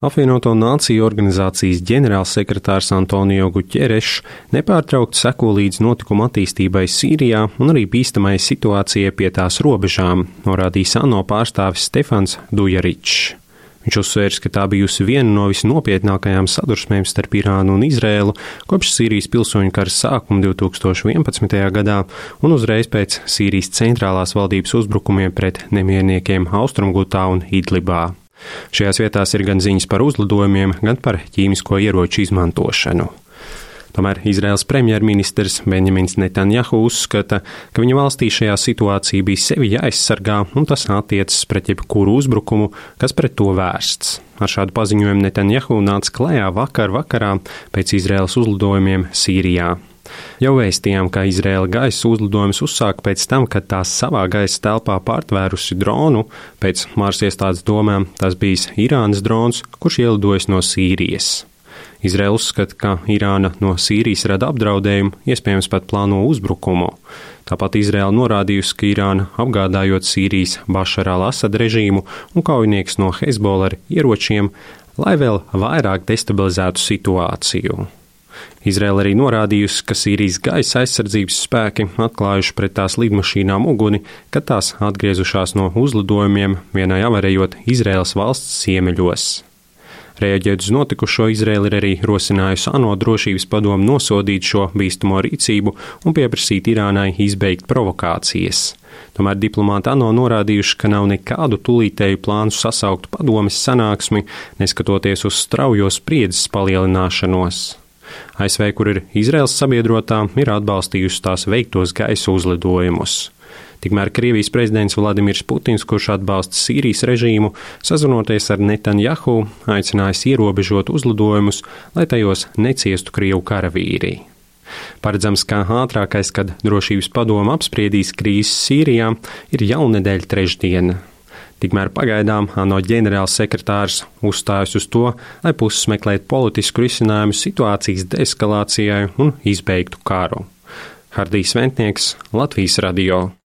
Apvienoto Nāciju organizācijas ģenerālsekretārs Antonio Guterres nepārtraukti seko līdz notikuma attīstībai Sīrijā un arī bīstamai situācijai pie tās robežām, norādījis ANO pārstāvis Stefans Dujaričs. Viņš uzsvērs, ka tā bijusi viena no visnopietnākajām sadursmēm starp Irānu un Izraēlu kopš Sīrijas pilsoņu kara sākuma 2011. gadā un uzreiz pēc Sīrijas centrālās valdības uzbrukumiem pret nemierniekiem Austrumgutā un Idlibā. Šajās vietās ir gan ziņas par uzlidojumiem, gan par ķīmisko ieroču izmantošanu. Tomēr Izraēlas premjerministrs Benjamins Netanjahu uzskata, ka viņa valstī šajā situācijā bija sevi jāaizsargā un tas attiecas pret jebkuru uzbrukumu, kas pret to vērsts. Ar šādu paziņojumu Netanjahu nāca klajā vakarā pēc Izraēlas uzlidojumiem Sīrijā. Jau vēstījām, ka Izraēla gaisa uzlidojumus uzsāka pēc tam, kad tās savā gaisa telpā pārtvērusi dronu. Pēc Māras iestādes domām tas bijis Irānas drons, kurš ielidojis no Sīrijas. Izraēla uzskata, ka Irāna no Sīrijas rada apdraudējumu, iespējams pat plāno uzbrukumu. Tāpat Izraēla norādījusi, ka Irāna apgādājot Sīrijas Bašara al-Asad režīmu un kaujinieks no Hezbollah ar ieročiem, lai vēl vairāk destabilizētu situāciju. Izraēla arī norādījusi, ka Sīrijas gaisa aizsardzības spēki atklājuši pret tās lidmašīnām uguni, kad tās atgriezušās no uzlidojumiem, vienai avarējot Izraēlas valsts ziemeļos. Reaģēt uz notikušo, Izraēla ir arī rosinājusi ANO drošības padomu nosodīt šo bīstamo rīcību un pieprasīt Irānai izbeigt provokācijas. Tomēr diplomāti ANO norādījuši, ka nav nekādu tūlītēju plānu sasaukt padomes sanāksmi, neskatoties uz straujo spriedzes palielināšanos. ASV, kur ir Izraēlas sabiedrotā, ir atbalstījusi tās veiktos gaisa uzlidojumus. Tikmēr Krievijas prezidents Vladimirs Putins, kurš atbalsta Sīrijas režīmu, sazvanoties ar Netanjahu, aicinājis ierobežot uzlidojumus, lai tajos neciestu Krievu karavīri. Paredzams, ka ātrākais, kad drošības padome apspriedīs krīzes Sīrijā, ir jaunedēļa trešdiena. Tikmēr pagaidām ANO ģenerālsekretārs uzstājas uz to, lai puses meklētu politisku risinājumu situācijas deeskalācijai un izbeigtu karu. Hardijs Ventnieks, Latvijas radio.